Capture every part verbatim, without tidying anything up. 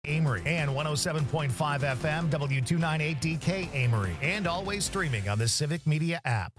Amory and one oh seven point five F M, W two ninety-eight D K Amory, and always streaming on the Civic Media app.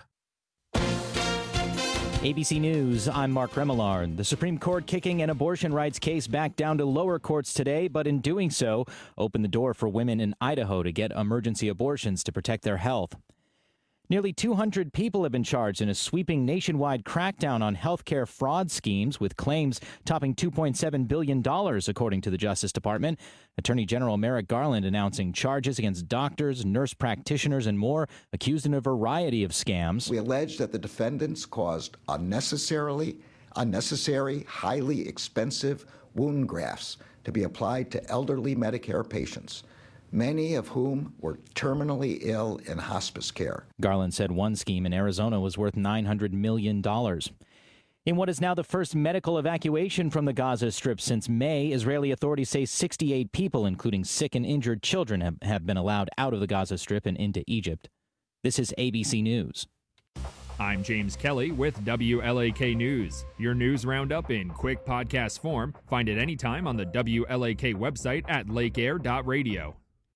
A B C News, I'm Mark Remillard. The Supreme Court kicking an abortion rights case back down to lower courts today, but in doing so, opened the door for women in Idaho to get emergency abortions to protect their health. Nearly two hundred people have been charged in a sweeping nationwide crackdown on healthcare fraud schemes, with claims topping two point seven billion dollars, according to the Justice Department. Attorney General Merrick Garland announcing charges against doctors, nurse practitioners, and more, accused in a variety of scams. We allege that the defendants caused unnecessarily, unnecessary, highly expensive wound grafts to be applied to elderly Medicare patients, many of whom were terminally ill in hospice care. Garland said one scheme in Arizona was worth nine hundred million dollars. In what is now the first medical evacuation from the Gaza Strip since May, Israeli authorities say sixty-eight people, including sick and injured children, have, have been allowed out of the Gaza Strip and into Egypt. This is A B C News. I'm James Kelly with W L A K News. Your news roundup in quick podcast form. Find it anytime on the W L A K website at lake air dot radio.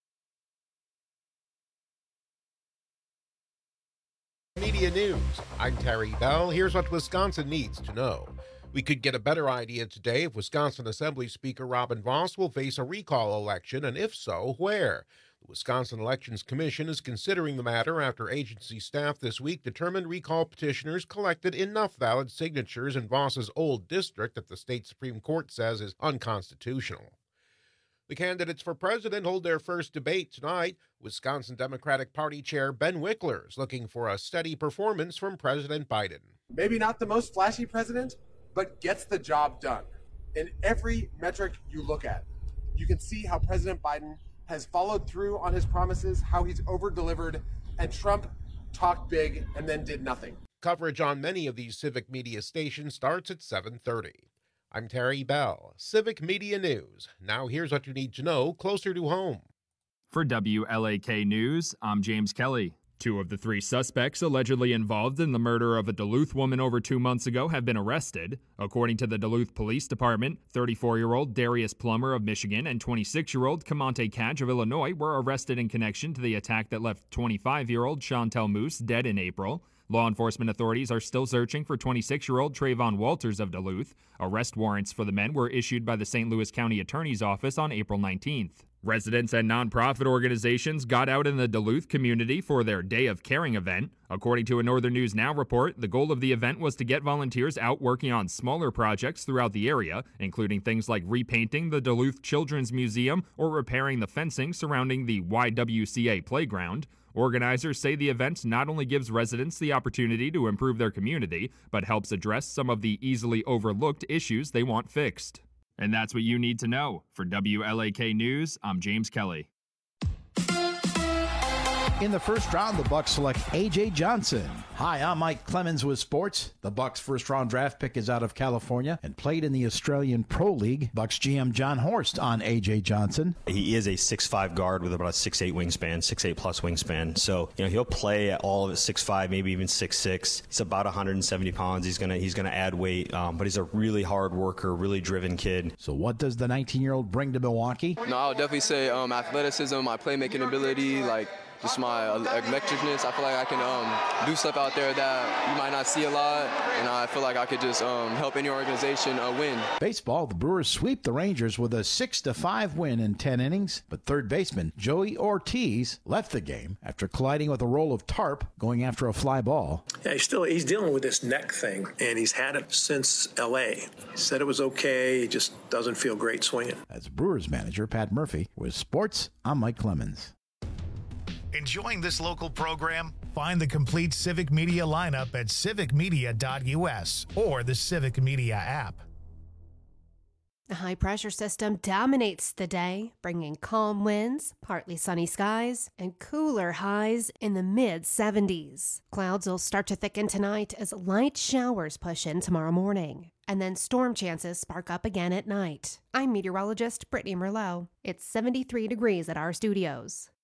Media News. I'm Terry Bell. Here's what Wisconsin needs to know. We could get a better idea today if Wisconsin Assembly Speaker Robin Vos will face a recall election, and if so, where. The Wisconsin Elections Commission is considering the matter after agency staff this week determined recall petitioners collected enough valid signatures in Vos's old district that the state Supreme Court says is unconstitutional. The candidates for president hold their first debate tonight. Wisconsin Democratic Party Chair Ben Wickler is looking for a steady performance from President Biden. Maybe not the most flashy president, but gets the job done. In every metric you look at, you can see how President Biden has followed through on his promises, how he's over-delivered, and Trump talked big and then did nothing. Coverage on many of these Civic Media stations starts at seven thirty. I'm Terry Bell, Civic Media News. Now here's what you need to know closer to home. For W L A K News, I'm James Kelly. Two of the three suspects allegedly involved in the murder of a Duluth woman over two months ago have been arrested. According to the Duluth Police Department, thirty-four-year-old Darius Plummer of Michigan and twenty-six-year-old Camonte Cadge of Illinois were arrested in connection to the attack that left twenty-five-year-old Chantel Moose dead in April. Law enforcement authorities are still searching for twenty-six-year-old Trayvon Walters of Duluth. Arrest warrants for the men were issued by the Saint Louis County Attorney's Office on April nineteenth. Residents and nonprofit organizations got out in the Duluth community for their Day of Caring event. According to a Northern News Now report, the goal of the event was to get volunteers out working on smaller projects throughout the area, including things like repainting the Duluth Children's Museum or repairing the fencing surrounding the Y W C A playground. Organizers say the event not only gives residents the opportunity to improve their community, but helps address some of the easily overlooked issues they want fixed. And that's what you need to know. For W L A K News, I'm James Kelly. In the first round, the Bucks select A J Johnson. Hi, I'm Mike Clemens with sports. The Bucks' first-round draft pick is out of California and played in the Australian Pro League. Bucks G M John Horst on A J Johnson. He is a six five guard with about a six eight wingspan, six eight plus wingspan. So, you know, he'll play at all of it six five, maybe even six six. He's about one hundred seventy pounds. He's gonna he's gonna add weight, um, but he's a really hard worker, really driven kid. So, what does the nineteen-year-old bring to Milwaukee? No, I would definitely say um, athleticism, my playmaking ability, like. Just my electricness. I feel like I can um, do stuff out there that you might not see a lot, and I feel like I could just um, help any organization uh, win. Baseball, the Brewers sweep the Rangers with a six to five win in ten innings, but third baseman Joey Ortiz left the game after colliding with a roll of tarp going after a fly ball. Yeah, he's still he's dealing with this neck thing, and he's had it since L A. He said it was okay, he just doesn't feel great swinging. As Brewers manager Pat Murphy. With sports, I'm Mike Clemens. Enjoying this local program? Find the complete Civic Media lineup at civic media dot U S or the Civic Media app. A high-pressure system dominates the day, bringing calm winds, partly sunny skies, and cooler highs in the mid seventies. Clouds will start to thicken tonight as light showers push in tomorrow morning, and then storm chances spark up again at night. I'm meteorologist Brittany Merlot. It's seventy-three degrees at our studios.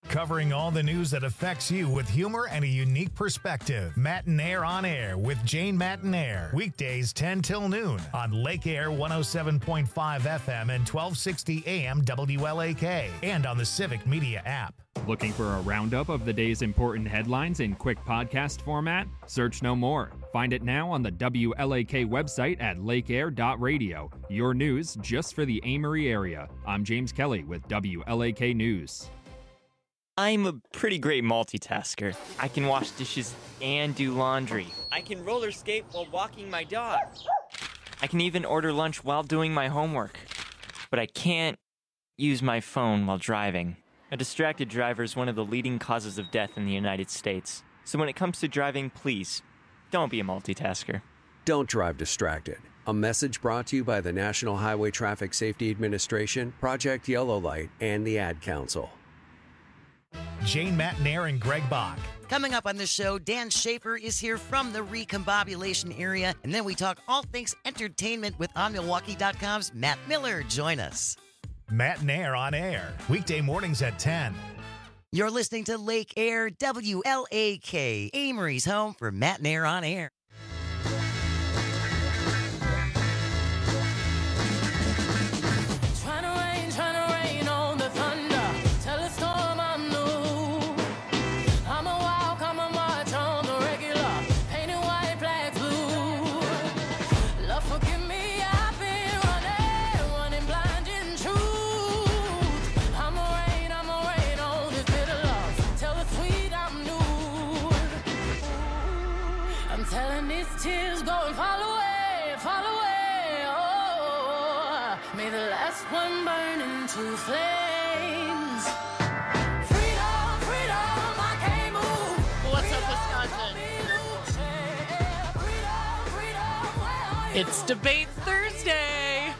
Covering all the news that affects you with humor and a unique perspective. Matinaire on Air with Jane Matinaire. Weekdays ten till noon on Lake Air one oh seven point five F M and twelve sixty A M W L A K and on the Civic Media app. Looking for a roundup of the day's important headlines in quick podcast format? Search no more. Find it now on the W L A K website at lakeair dot radio. Your news just for the Amory area. I'm James Kelly with W L A K News. I'm a pretty great multitasker. I can wash dishes and do laundry. I can roller skate while walking my dog. I can even order lunch while doing my homework. But I can't use my phone while driving. A distracted driver is one of the leading causes of death in the United States. So when it comes to driving, please, don't be a multitasker. Don't drive distracted. A message brought to you by the National Highway Traffic Safety Administration, Project Yellow Light, and the Ad Council. Jane Matinaire and Greg Bach. Coming up on the show, Dan Schaefer is here from the recombobulation area, and then we talk all things entertainment with on milwaukee dot com's Matt Miller. Join us. Matinaire on Air, weekday mornings at ten. You're listening to Lake Air, W L A K, Amory's home for Matinaire on Air. Tears go and fall away, fall away, oh, may the last one burn into flames. Freedom, freedom, I can't move. What's up, Wisconsin? It's Debate Thursday.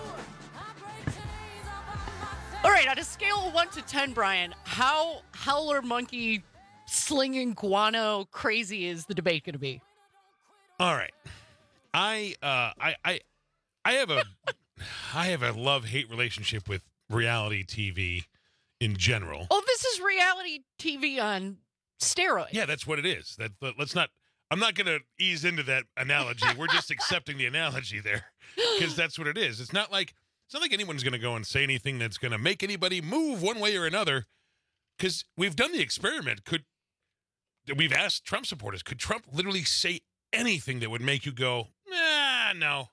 All right, on a scale of one to ten, Brian, how howler monkey slinging guano crazy is the debate going to be? All right, I uh, I I I have a I have a love-hate relationship with reality T V in general. Oh, this is reality T V on steroids. Yeah, that's what it is. That, that let's not. I'm not going to ease into that analogy. We're just accepting the analogy there because that's what it is. It's not like it's not like anyone's going to go and say anything that's going to make anybody move one way or another. Because we've done the experiment. Could we've asked Trump supporters? Could Trump literally say anything that would make you go, nah, no?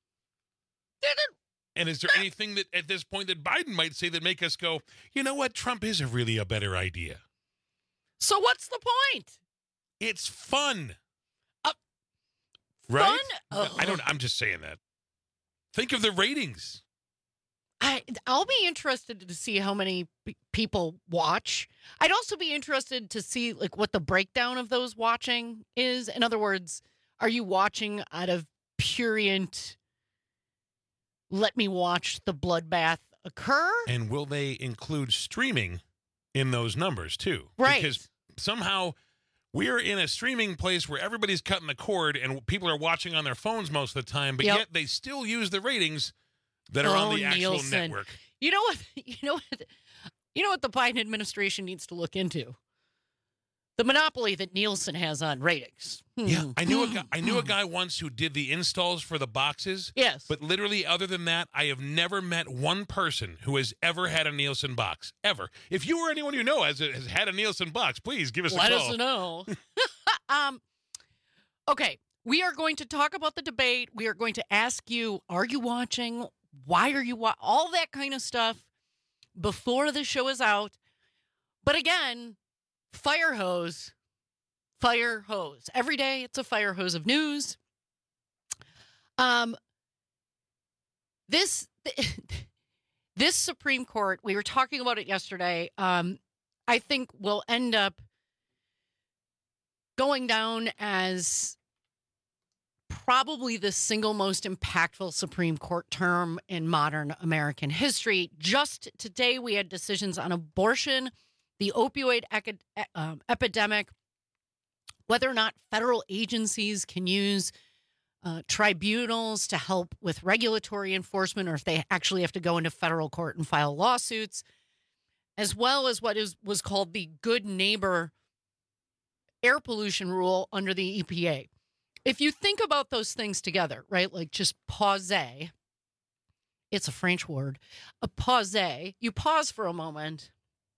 And is there anything that at this point that Biden might say that make us go, you know what, Trump is a really a better idea? So what's the point? It's fun. Uh, right? Fun? Oh. I don't, I'm just saying that. Think of the ratings. I, I'll be interested to see how many p- people watch. I'd also be interested to see like what the breakdown of those watching is. In other words, are you watching out of purient, let me watch the bloodbath occur? And will they include streaming in those numbers too? Right. Because somehow we're in a streaming place where everybody's cutting the cord and people are watching on their phones most of the time, but yep. yet they still use the ratings that are oh, on the actual Nielsen. network. You know what? You know what? You know what the Biden administration needs to look into? The monopoly that Nielsen has on ratings. Yeah, I knew a guy, I knew a guy once who did the installs for the boxes. Yes, but literally, other than that, I have never met one person who has ever had a Nielsen box ever. If you or anyone you know has, has had a Nielsen box, please give us Let a call. Let us know. um. Okay, we are going to talk about the debate. We are going to ask you: are you watching? Why are you wa- all that kind of stuff before the show is out? But again, fire hose, fire hose. Every day it's a fire hose of news. Um, this this Supreme Court, we were talking about it yesterday. Um, I think will end up going down as probably the single most impactful Supreme Court term in modern American history. Just today, we had decisions on abortion, the opioid ec- um, epidemic, whether or not federal agencies can use uh, tribunals to help with regulatory enforcement, or if they actually have to go into federal court and file lawsuits. as well as what is was called the Good Neighbor air pollution rule under the E P A. If you think about those things together, right, like just pause, it's a French word, a pause, you pause for a moment.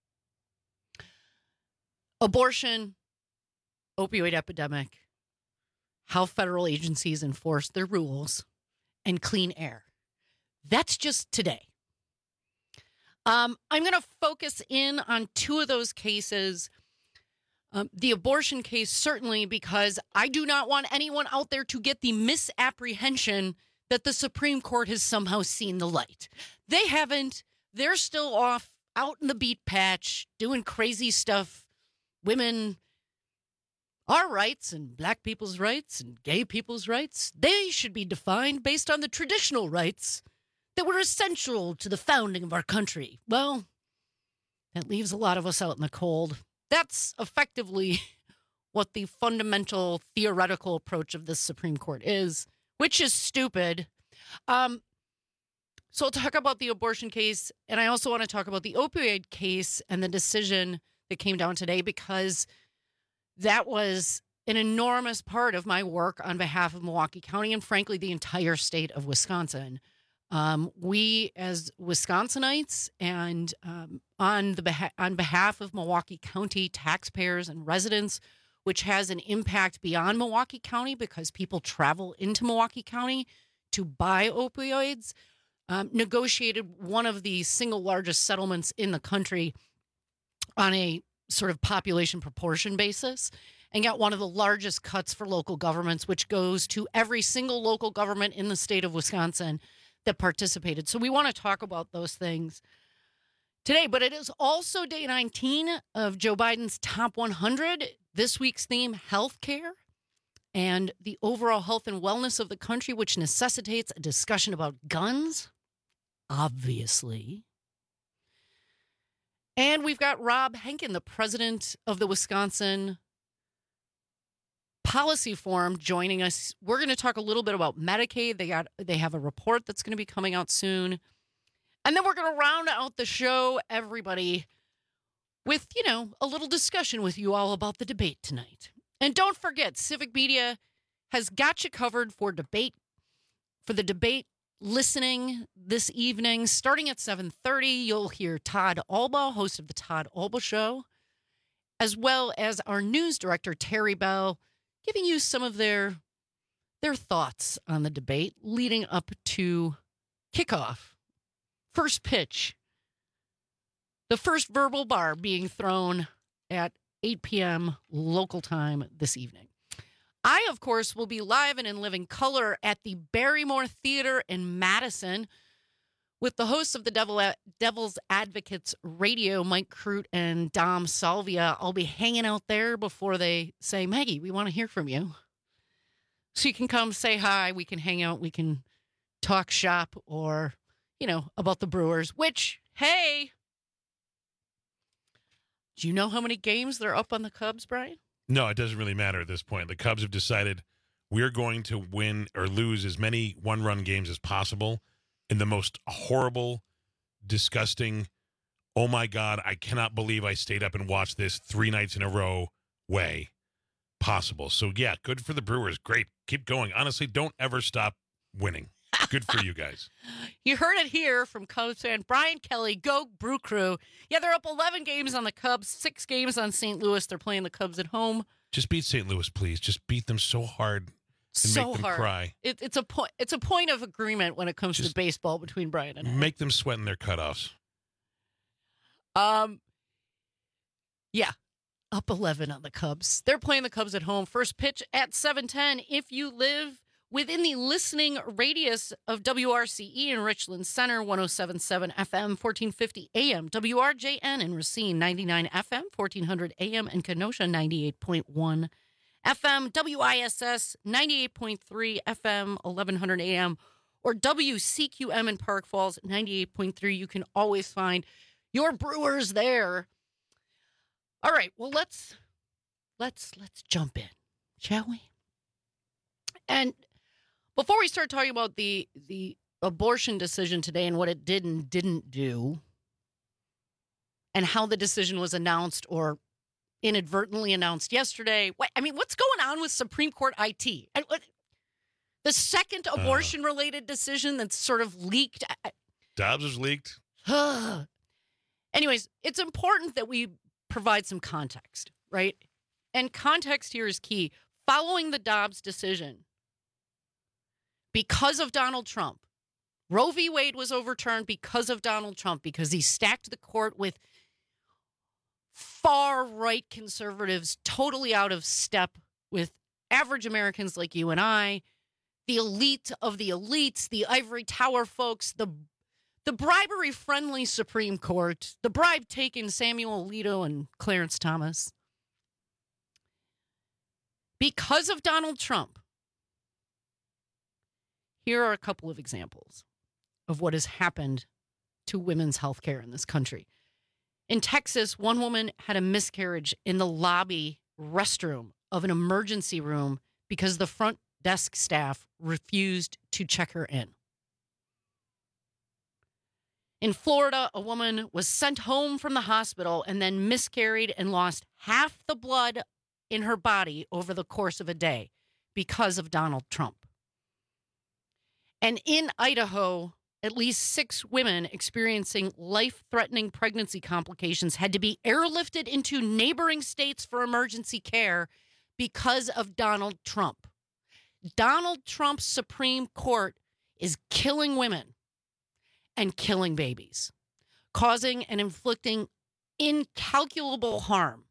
Abortion, opioid epidemic, how federal agencies enforce their rules, and clean air. That's just today. Um, I'm going to focus in on two of those cases. Um, the abortion case, certainly, because I do not want anyone out there to get the misapprehension that the Supreme Court has somehow seen the light. They haven't. They're still off out in the beat patch doing crazy stuff. Women, our rights and black people's rights and gay people's rights, they should be defined based on the traditional rights that were essential to the founding of our country. Well, that leaves a lot of us out in the cold. That's effectively what the fundamental theoretical approach of this Supreme Court is, which is stupid. Um, so I'll talk about the abortion case, and I also want to talk about the opioid case and the decision that came down today, because that was an enormous part of my work on behalf of Milwaukee County and, frankly, the entire state of Wisconsin. Um, we, as Wisconsinites, and um, on the beha- on behalf of Milwaukee County taxpayers and residents, which has an impact beyond Milwaukee County because people travel into Milwaukee County to buy opioids, um, negotiated one of the single largest settlements in the country on a sort of population proportion basis, and got one of the largest cuts for local governments, which goes to every single local government in the state of Wisconsin that participated. So we want to talk about those things today, but it is also day nineteen of Joe Biden's top one hundred. This week's theme, healthcare and the overall health and wellness of the country, which necessitates a discussion about guns, obviously. And we've got Rob Henkin, the president of the Wisconsin Policy Forum, joining us. We're going to talk a little bit about Medicaid. They got they have a report that's going to be coming out soon. And then we're going to round out the show, everybody, with, you know, a little discussion with you all about the debate tonight. And don't forget, Civic Media has got you covered for debate, for the debate listening this evening. Starting at seven thirty, you'll hear Todd Alba, host of the Todd Alba Show, as well as our news director, Terry Bell, giving you some of their their thoughts on the debate leading up to kickoff. First pitch. The first verbal bar being thrown at eight p.m. local time this evening. I, of course, will be live and in living color at the Barrymore Theater in Madison with the hosts of the Devil, Devil's Advocates Radio, Mike Crute and Dom Salvia. I'll be hanging out there before they say, Maggie, we want to hear from you. So you can come say hi. We can hang out. We can talk shop or, you know, about the Brewers, which, hey, do you know how many games they're up on the Cubs, Brian? No, it doesn't really matter at this point. The Cubs have decided we're going to win or lose as many one-run games as possible in the most horrible, disgusting, oh my God, I cannot believe I stayed up and watched this three nights in a row way possible. So, yeah, good for the Brewers. Great. Keep going. Honestly, don't ever stop winning. Good for you guys. You heard it here from Cubs fan Brian Kelly. Go Brew Crew. Yeah, they're up eleven games on the Cubs, six games on Saint Louis. They're playing the Cubs at home. Just beat Saint Louis, please. Just beat them so hard and so make them hard. cry. It, it's a point. It's a point of agreement when it comes Just to baseball between Brian and I. Make them sweat in their cutoffs. Um. Yeah, up eleven on the Cubs. They're playing the Cubs at home. First pitch at seven ten. If you live within the listening radius of W R C E in Richland Center, one oh seven point seven F M, fourteen fifty A M. W R J N in Racine, ninety-nine F M, fourteen hundred A M. And Kenosha, ninety-eight point one F M. W I S S, ninety-eight point three F M, eleven hundred A M. Or W C Q M in Park Falls, ninety-eight point three. You can always find your Brewers there. All right, well, let's let's let's jump in, shall we? And before we start talking about the the abortion decision today and what it did and didn't do, and how the decision was announced or inadvertently announced yesterday. What, I mean, what's going on with Supreme Court I T? I, what, the second abortion-related uh, decision that's sort of leaked. I, Dobbs was leaked. Anyways, it's important that we provide some context, right? And context here is key. Following the Dobbs decision, because of Donald Trump, Roe v. Wade was overturned because of Donald Trump, because he stacked the court with far-right conservatives totally out of step with average Americans like you and I, the elite of the elites, the ivory tower folks, the the bribery-friendly Supreme Court, the bribe-taking Samuel Alito and Clarence Thomas. Because of Donald Trump, here are a couple of examples of what has happened to women's health care in this country. In Texas, one woman had a miscarriage in the lobby restroom of an emergency room because the front desk staff refused to check her in. In Florida, a woman was sent home from the hospital and then miscarried and lost half the blood in her body over the course of a day because of Donald Trump. And in Idaho, at least six women experiencing life-threatening pregnancy complications had to be airlifted into neighboring states for emergency care because of Donald Trump. Donald Trump's Supreme Court is killing women and killing babies, causing and inflicting incalculable harm.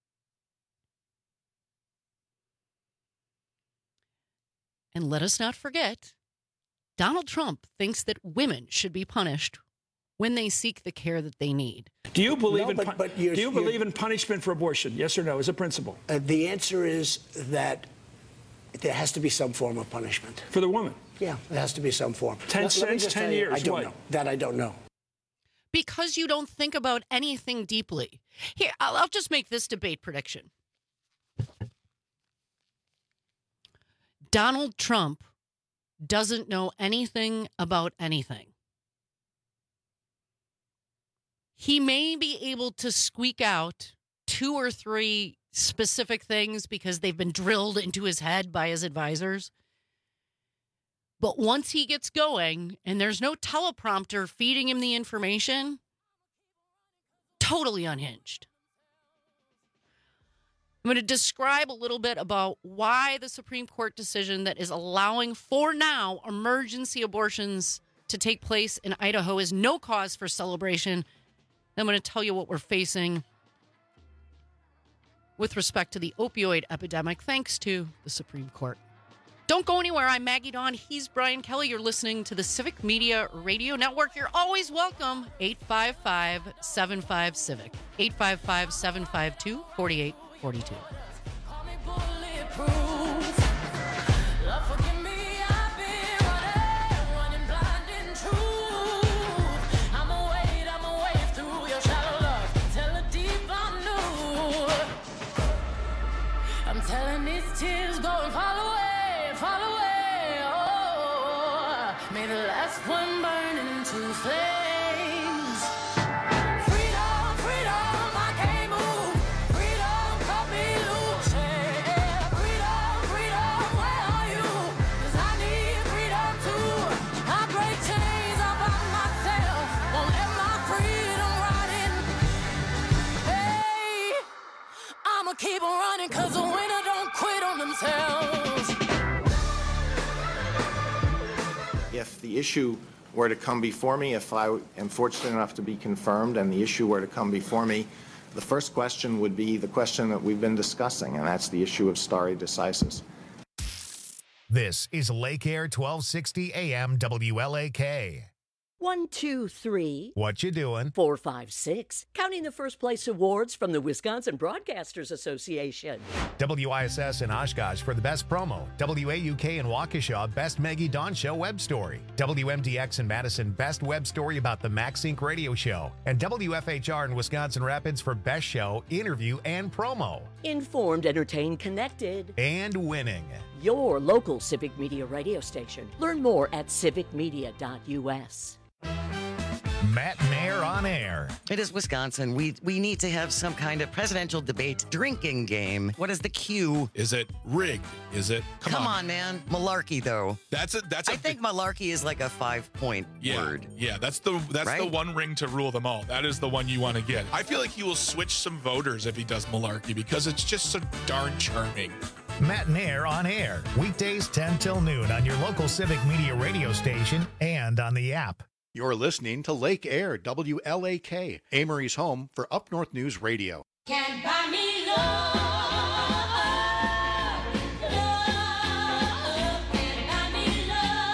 And let us not forget, Donald Trump thinks that women should be punished when they seek the care that they need. Do you believe no, in but, but do you believe in punishment for abortion? Yes or no, as a principle? Uh, the answer is that there has to be some form of punishment. For the woman? Yeah, there has to be some form. Ten Let, cents, let me just ten you, years, I don't what? know. That I don't know. Because you don't think about anything deeply. Here, I'll, I'll just make this debate prediction. Donald Trump doesn't know anything about anything. He may be able to squeak out two or three specific things because they've been drilled into his head by his advisors. But once he gets going and there's no teleprompter feeding him the information, totally unhinged. I'm going to describe a little bit about why the Supreme Court decision that is allowing, for now, emergency abortions to take place in Idaho is no cause for celebration. I'm going to tell you what we're facing with respect to the opioid epidemic, thanks to the Supreme Court. Don't go anywhere. I'm Maggie Dawn. He's Brian Kelly. You're listening to the Civic Media Radio Network. You're always welcome. eight five five, seven five, CIVIC. eight five five, seven five two, four eight four two. I'm telling these tears go and fall away, fall away. Oh, may the last one burn into flames. Freedom, freedom, I can't move. Freedom, cut me loose. Yeah. Freedom, freedom, where are you? 'Cause I need freedom too. I break chains all by myself. Won't let my freedom rot in. Hey, I'ma keep on running 'cause the winner don't quit on themselves. If the issue were to come before me, if I am fortunate enough to be confirmed and the issue were to come before me, the first question would be the question that we've been discussing, and that's the issue of stare decisis. This is Lake Air twelve sixty A M W L A K. One, two, three. What you doing? Four, five, six. Counting the first place awards from the Wisconsin Broadcasters Association. W I S S in Oshkosh for the best promo. W A U K in Waukesha, best Maggie Dawn Show web story. W M D X in Madison, best web story about the MaxSync radio show. And W F H R in Wisconsin Rapids for best show, interview, and promo. Informed, entertained, connected. And winning. Your local Civic Media radio station. Learn more at civic media dot U S. Matt and Air Air on Air. It is Wisconsin. We we need to have some kind of presidential debate drinking game. What is the cue? Is it rigged? Is it? Come, come on. on, man. Malarkey, though. That's a that's. A I think malarkey is like a five-point yeah, word. Yeah, that's the that's right? the one ring to rule them all. That is the one you want to get. I feel like he will switch some voters if he does malarkey because it's just so darn charming. Matt and Air on Air, weekdays ten till noon on your local Civic Media radio station and on the app. You're listening to Lake Air, W L A K, Amory's home for Up North News Radio. Can't buy me love, love, can't buy me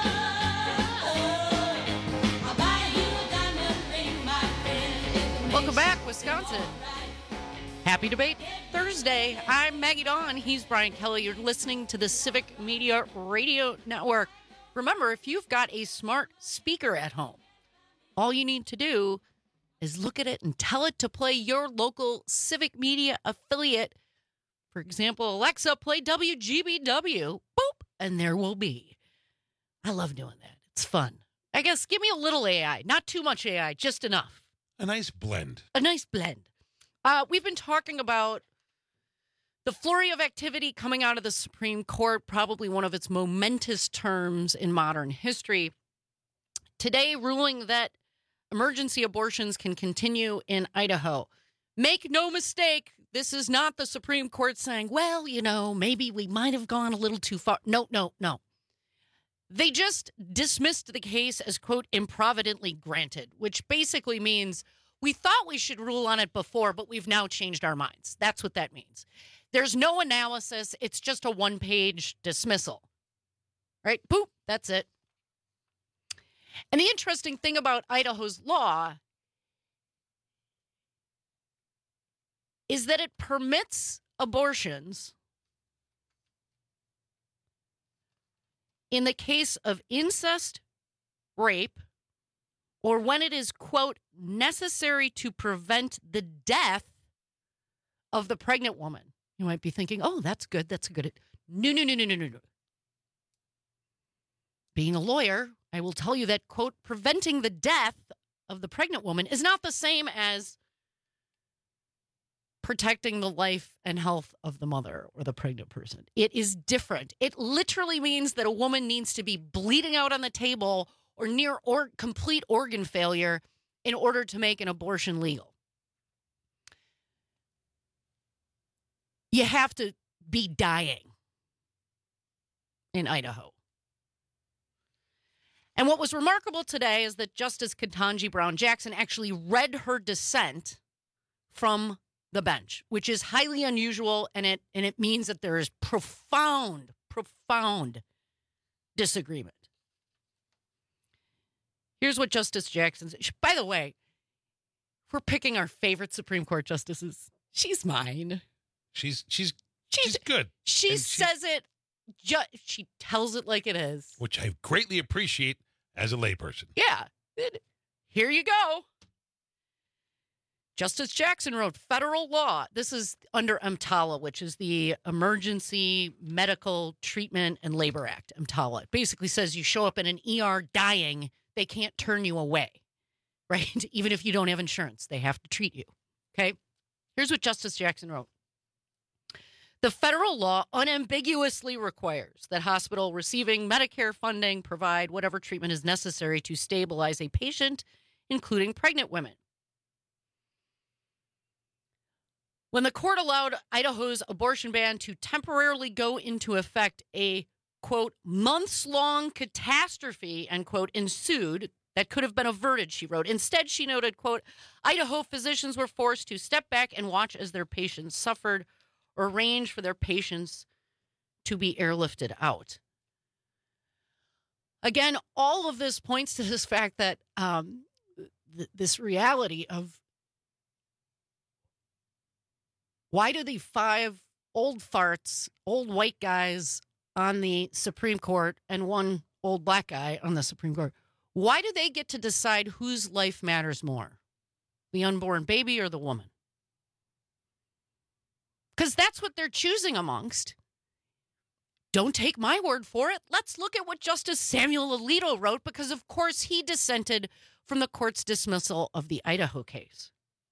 love. I'll buy you a diamond ring, my friend. Welcome back, Wisconsin. Happy Debate Thursday. I'm Maggie Dawn. He's Brian Kelly. You're listening to the Civic Media Radio Network. Remember, if you've got a smart speaker at home, all you need to do is look at it and tell it to play your local Civic Media affiliate. For example, Alexa, play W G B W. Boop, and there will be. I love doing that. It's fun. I guess give me a little A I. Not too much A I, just enough. A nice blend. A nice blend. Uh, we've been talking about the flurry of activity coming out of the Supreme Court, probably one of its momentous terms in modern history. Today, ruling that emergency abortions can continue in Idaho. Make no mistake, this is not the Supreme Court saying, well, you know, maybe we might have gone a little too far. No, no, no. They just dismissed the case as, quote, improvidently granted, which basically means we thought we should rule on it before, but we've now changed our minds. That's what that means. There's no analysis. It's just a one-page dismissal. Right? Boop. That's it. And the interesting thing about Idaho's law is that it permits abortions in the case of incest, rape, or when it is, quote, necessary to prevent the death of the pregnant woman. You might be thinking, oh, that's good. That's a good. No, no, no, no, no, no, no. Being a lawyer, I will tell you that, quote, preventing the death of the pregnant woman is not the same as protecting the life and health of the mother or the pregnant person. It is different. It literally means that a woman needs to be bleeding out on the table or near or complete organ failure in order to make an abortion legal. You have to be dying in Idaho. And what was remarkable today is that Justice Ketanji Brown Jackson actually read her dissent from the bench, which is highly unusual, and it and it means that there is profound, profound disagreement. Here's what Justice Jackson said. By the way, if we're picking our favorite Supreme Court justices, she's mine. She's she's she's, she's good. She and says it. Ju- she tells it like it is, which I greatly appreciate as a layperson. Yeah. Here you go. Justice Jackson wrote federal law. This is under EMTALA, which is the Emergency Medical Treatment and Labor Act. EMTALA. It basically says you show up in an E R dying, they can't turn you away, right? Even if you don't have insurance, they have to treat you. Okay. Here's what Justice Jackson wrote. The federal law unambiguously requires that hospital receiving Medicare funding provide whatever treatment is necessary to stabilize a patient, including pregnant women. When the court allowed Idaho's abortion ban to temporarily go into effect, a, quote, months-long catastrophe, end quote, ensued that could have been averted, she wrote. Instead, she noted, quote, Idaho physicians were forced to step back and watch as their patients suffered or arrange for their patients to be airlifted out. Again, all of this points to this fact that um, th- this reality of why do the five old farts, old white guys on the Supreme Court and one old black guy on the Supreme Court, why do they get to decide whose life matters more, the unborn baby or the woman? Because that's what they're choosing amongst. don't take my word for it. Let's look at what Justice Samuel Alito wrote, because, of course, he dissented from the court's dismissal of the Idaho case.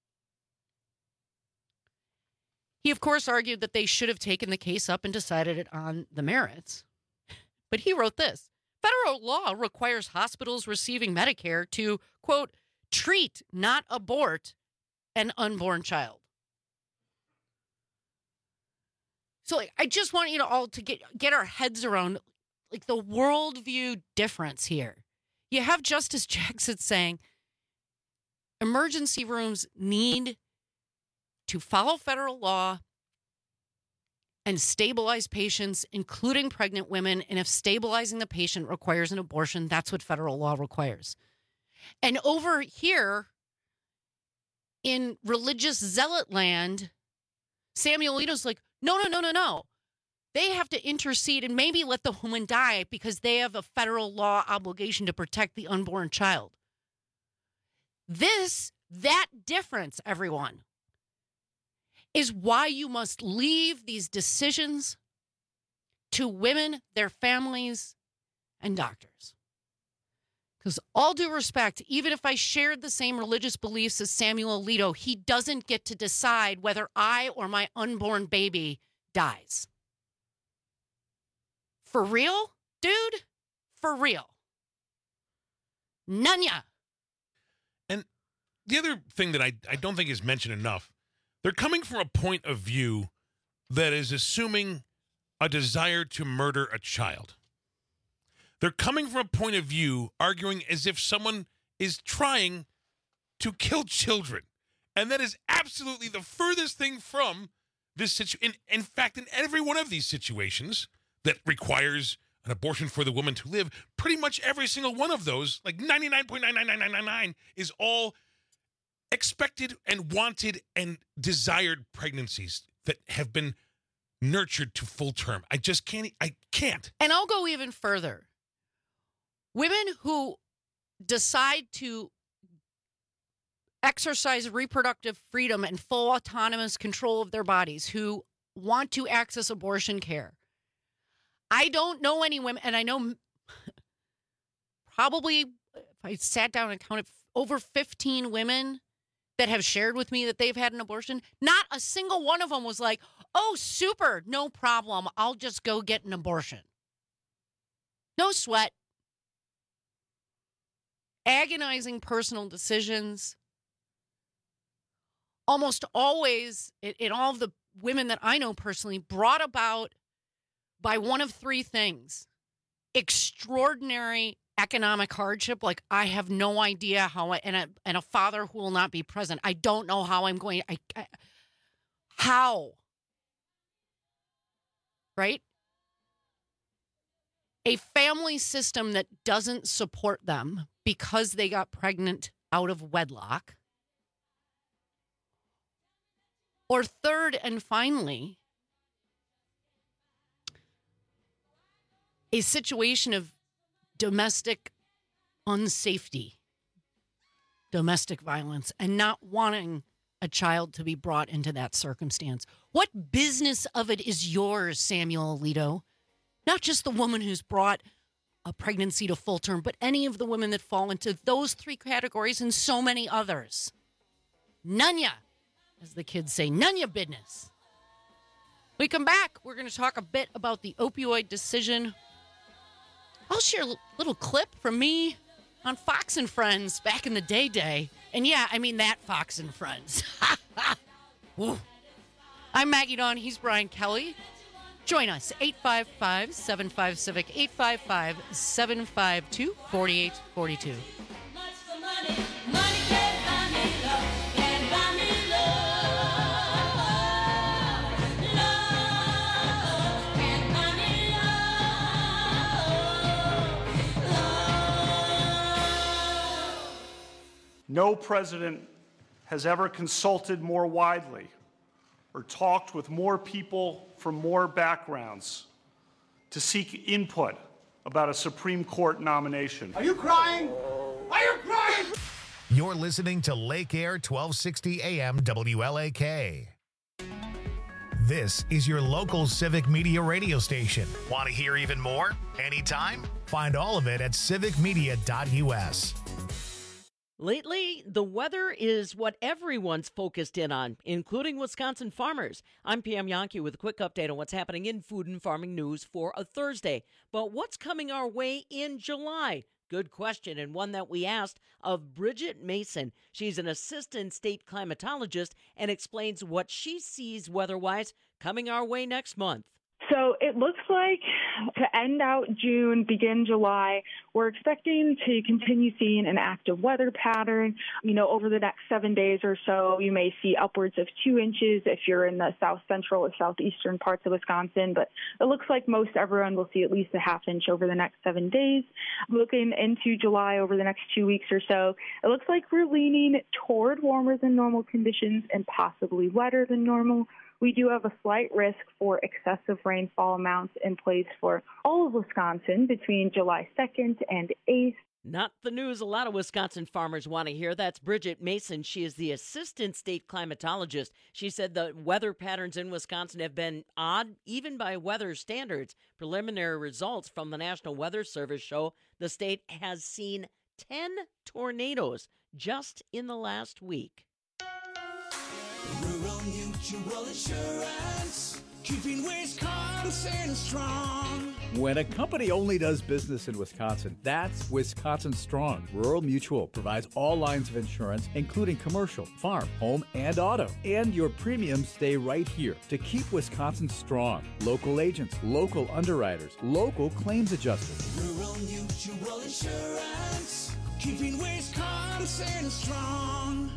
He, of course, argued that they should have taken the case up and decided it on the merits. But he wrote this: federal law requires hospitals receiving Medicare to, quote, treat, not abort, an unborn child. So like, I just want you to all to get get our heads around like the worldview difference here. You have Justice Jackson saying emergency rooms need to follow federal law and stabilize patients, including pregnant women. And if stabilizing the patient requires an abortion, that's what federal law requires. And over here in religious zealot land, Samuel Alito's like, no, no, no, no, no. They have to intercede and maybe let the woman die because they have a federal law obligation to protect the unborn child. This, that difference, everyone, is why you must leave these decisions to women, their families, and doctors. Because all due respect, even if I shared the same religious beliefs as Samuel Alito, he doesn't get to decide whether I or my unborn baby dies. For real, dude? For real. Nunya. And the other thing that I, I don't think is mentioned enough, they're coming from a point of view that is assuming a desire to murder a child. They're coming from a point of view arguing as if someone is trying to kill children. And that is absolutely the furthest thing from this situation. In, in fact, in every one of these situations that requires an abortion for the woman to live, pretty much every single one of those, like ninety-nine point nine nine nine nine nine nine, is all expected and wanted and desired pregnancies that have been nurtured to full term. I just can't. I can't. And I'll go even further. Women who decide to exercise reproductive freedom and full autonomous control of their bodies, who want to access abortion care. I don't know any women, and I know probably, if I sat down and counted, over fifteen women that have shared with me that they've had an abortion. Not a single one of them was like, oh, super, no problem. I'll just go get an abortion. No sweat. Agonizing personal decisions. Almost always, in, in all of the women that I know personally, brought about by one of three things. Extraordinary economic hardship, like I have no idea how I, and a, and a father who will not be present. I don't know how I'm going, I, I how? Right? A family system that doesn't support them because they got pregnant out of wedlock. Or third and finally, a situation of domestic unsafety, domestic violence, and not wanting a child to be brought into that circumstance. What business of it is yours, Samuel Alito? Not just the woman who's brought a pregnancy to full term, but any of the women that fall into those three categories and so many others. Nunya, as the kids say, nunya business. We come back, we're going to talk a bit about the opioid decision. I'll share a little clip from me on Fox and Friends back in the day day. And yeah, I mean that Fox and Friends. I'm Maggie Dawn. He's Brian Kelly. Join us, eight five five, seven five, Civic, eight five five, seven five two, four eight four two. No president has ever consulted more widely or talked with more people from more backgrounds to seek input about a Supreme Court nomination. Are you crying? Are you crying? You're listening to Lake Air twelve sixty A M W L A K. This is your local Civic Media radio station. Want to hear even more? Anytime? Find all of it at civic media dot u s. Lately, the weather is what everyone's focused in on, including Wisconsin farmers. I'm Pam Yankee with a quick update on what's happening in food and farming news for a Thursday. But what's coming our way in July? Good question, and one that we asked of Bridget Mason. She's an assistant state climatologist and explains what she sees weather-wise coming our way next month. So it looks like to end out June, begin July, we're expecting to continue seeing an active weather pattern. You know, over the next seven days or so, you may see upwards of two inches if you're in the south central or southeastern parts of Wisconsin. But it looks like most everyone will see at least a half inch over the next seven days. Looking into July over the next two weeks or so, it looks like we're leaning toward warmer than normal conditions and possibly wetter than normal. We do have a slight risk for excessive rainfall amounts in place for all of Wisconsin between July second and eighth. Not the news a lot of Wisconsin farmers want to hear. That's Bridget Mason. She is the assistant state climatologist. She said the weather patterns in Wisconsin have been odd, even by weather standards. Preliminary results from the National Weather Service show the state has seen ten tornadoes just in the last week. Rural Mutual Insurance, keeping Wisconsin strong. When a company only does business in Wisconsin, that's Wisconsin Strong. Rural Mutual provides all lines of insurance, including commercial, farm, home, and auto. And your premiums stay right here to keep Wisconsin strong. Local agents, local underwriters, local claims adjusters. Rural Mutual Insurance, keeping Wisconsin strong.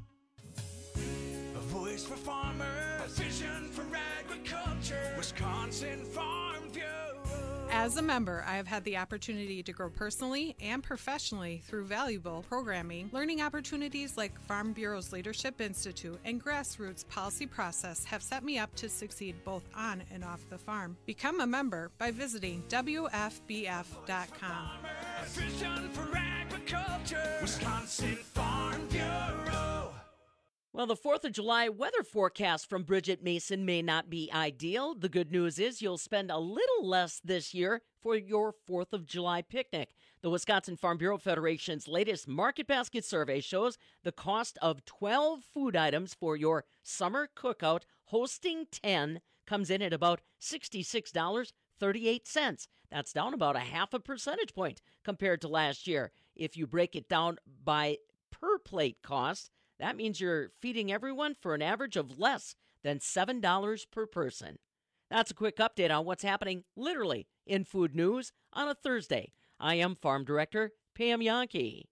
Voice for farmers, a vision for agriculture, Wisconsin Farm Bureau. As a member, I have had the opportunity to grow personally and professionally through valuable programming. Learning opportunities like Farm Bureau's Leadership Institute and Grassroots Policy Process have set me up to succeed both on and off the farm. Become a member by visiting w f b f dot com. A vision for agriculture, Wisconsin Farm Bureau. Well, the fourth of July weather forecast from Bridget Mason may not be ideal. The good news is you'll spend a little less this year for your fourth of July picnic. The Wisconsin Farm Bureau Federation's latest Market Basket survey shows the cost of twelve food items for your summer cookout, hosting ten, comes in at about sixty-six dollars and thirty-eight cents. That's down about a half a percentage point compared to last year. If you break it down by per plate cost, that means you're feeding everyone for an average of less than seven dollars per person. That's a quick update on what's happening literally in food news on a Thursday. I am Farm Director Pam Yankee.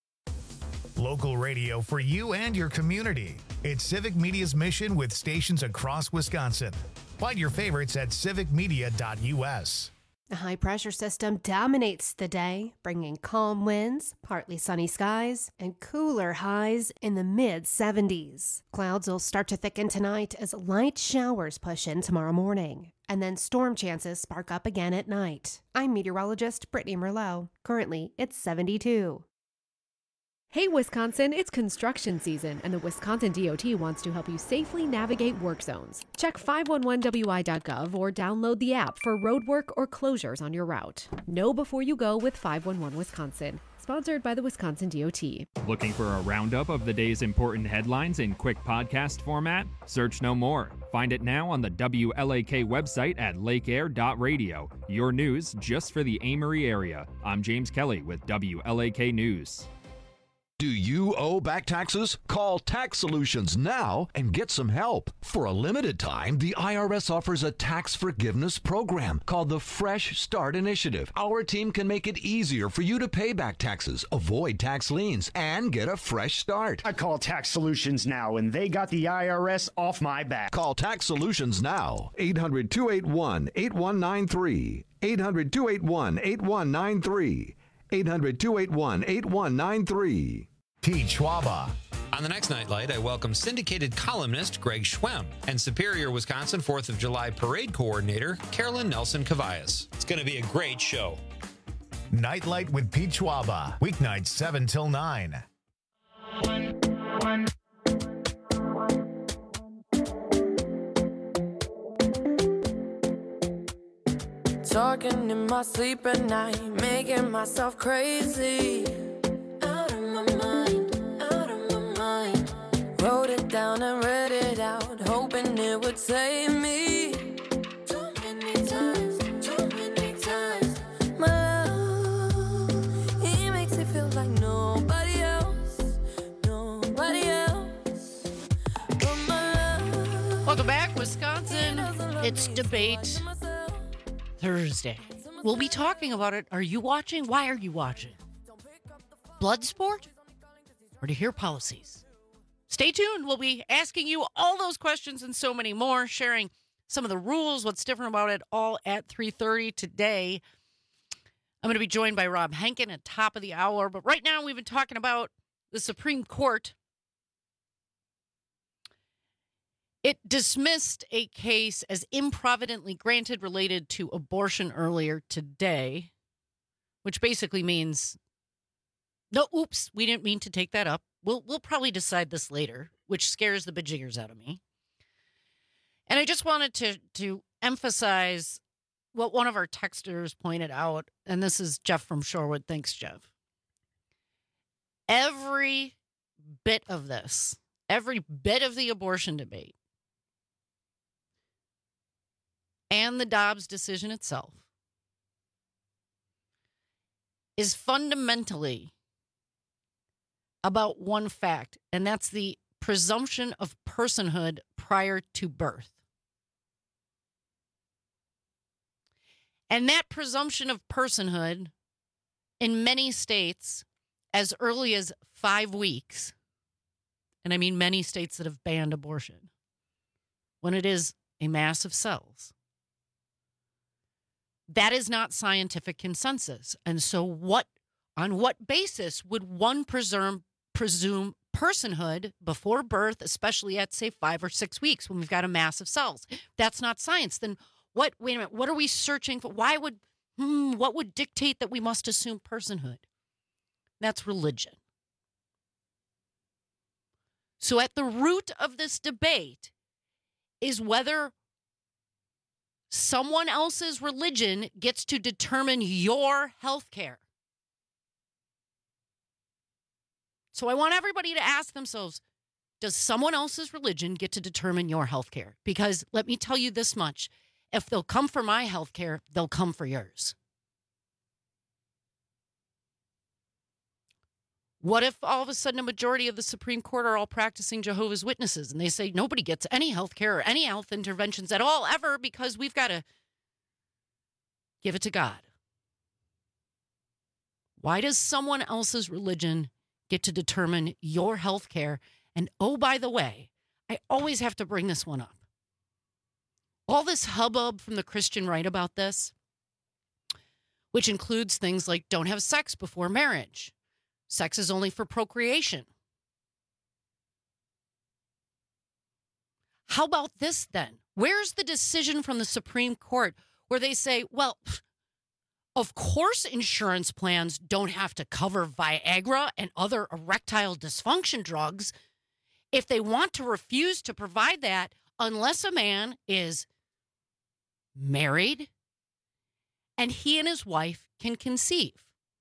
Local radio for you and your community. It's Civic Media's mission with stations across Wisconsin. Find your favorites at civic media dot u s. A high-pressure system dominates the day, bringing calm winds, partly sunny skies, and cooler highs in the mid seventies. Clouds will start to thicken tonight as light showers push in tomorrow morning, and then storm chances spark up again at night. I'm meteorologist Brittany Merlot. Currently, it's seventy-two. Hey Wisconsin, it's construction season, and the Wisconsin D O T wants to help you safely navigate work zones. Check five one one w i dot gov or download the app for road work or closures on your route. Know before you go with five one one Wisconsin. Sponsored by the Wisconsin D O T. Looking for a roundup of the day's important headlines in quick podcast format? Search no more. Find it now on the W L A K website at lake air dot radio. Your news just for the Amory area. I'm James Kelly with W L A K News. Do you owe back taxes? Call Tax Solutions now and get some help. For a limited time, the I R S offers a tax forgiveness program called the Fresh Start Initiative. Our team can make it easier for you to pay back taxes, avoid tax liens, and get a fresh start. I call Tax Solutions now, and they got the I R S off my back. Call Tax Solutions now. eight hundred, two eight one, eight one nine three. eight hundred, two eight one, eight one nine three. eight hundred, two eight one, eight one nine three. Pete Schwaba. On the next Nightlight, I welcome syndicated columnist Greg Schwem and Superior, Wisconsin fourth of July Parade Coordinator Carolyn Nelson Cavaias. It's going to be a great show. Nightlight with Pete Schwaba. Weeknights seven till nine. Talking in my sleep at night, making myself crazy. Out of my mind, out of my mind. Wrote it down and read it out, hoping it would save me. Too many times, too many times. My love, he makes it feel like nobody else, nobody else. But my love. Welcome back, Wisconsin. It's Debate Thursday. We'll be talking about it. Are you watching? Why are you watching? Bloodsport? Or to hear policies? Stay tuned. We'll be asking you all those questions and so many more, sharing some of the rules, what's different about it, all at three thirty today. I'm going to be joined by Rob Henkin at top of the hour. But right now, we've been talking about the Supreme Court. It dismissed a case as improvidently granted related to abortion earlier today, which basically means, no, oops, we didn't mean to take that up. We'll we'll probably decide this later, which scares the bejiggers out of me. And I just wanted to to emphasize what one of our texters pointed out, and this is Jeff from Shorewood. Thanks, Jeff. Every bit of this, every bit of the abortion debate, and the Dobbs decision itself is fundamentally about one fact, and that's the presumption of personhood prior to birth. And that presumption of personhood in many states as early as five weeks, and I mean many states that have banned abortion, when it is a mass of cells. That is not scientific consensus. And so what, on what basis would one presume, presume personhood before birth, especially at, say, five or six weeks when we've got a mass of cells? That's not science. Then what, wait a minute, what are we searching for? Why would, hmm, what would dictate that we must assume personhood? That's religion. So at the root of this debate is whether someone else's religion gets to determine your health care. So I want everybody to ask themselves, does someone else's religion get to determine your health care? Because let me tell you this much, if they'll come for my health care, they'll come for yours. What if all of a sudden a majority of the Supreme Court are all practicing Jehovah's Witnesses and they say nobody gets any health care or any health interventions at all ever because we've got to give it to God? Why does someone else's religion get to determine your health care? And oh, by the way, I always have to bring this one up. All this hubbub from the Christian right about this, which includes things like don't have sex before marriage. Sex is only for procreation. How about this then? Where's the decision from the Supreme Court where they say, well, of course insurance plans don't have to cover Viagra and other erectile dysfunction drugs if they want to refuse to provide that unless a man is married and he and his wife can conceive.